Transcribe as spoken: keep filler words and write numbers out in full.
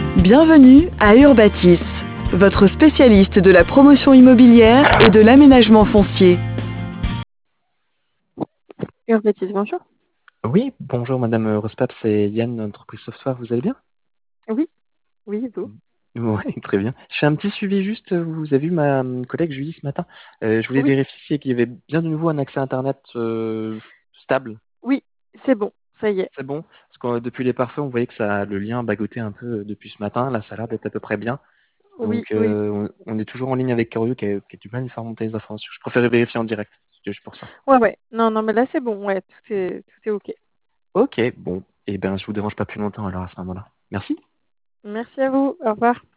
Bienvenue à Urbatis, votre spécialiste de la promotion immobilière et de l'aménagement foncier. Urbatis, bonjour. Oui, bonjour Madame Rospap, c'est Yann, entreprise Software, vous allez bien? Oui, oui, et vous? Oui, très bien. Je fais un petit suivi juste, vous avez vu ma hum, collègue Julie ce matin. Euh, je voulais Oui, vérifier qu'il y avait bien de nouveau un accès Internet euh, stable. oui, c'est bon, ça y est. C'est bon? Parce que euh, depuis les pare-feux, on voyait que ça, le lien bagotait un peu euh, depuis ce matin. Là, ça a l'air d'être à peu près bien. Oui, Donc, oui. euh, on, on est toujours en ligne avec Cario qui a, qui a du mal à nous faire monter les informations. Je préférais vérifier en direct. C'était juste pour ça. Ouais, ouais. Non, non, mais là, c'est bon, ouais, tout est, tout est OK. Ok, bon. Eh ben, je vous dérange pas plus longtemps alors à ce moment-là. Merci. Merci à vous. Au revoir.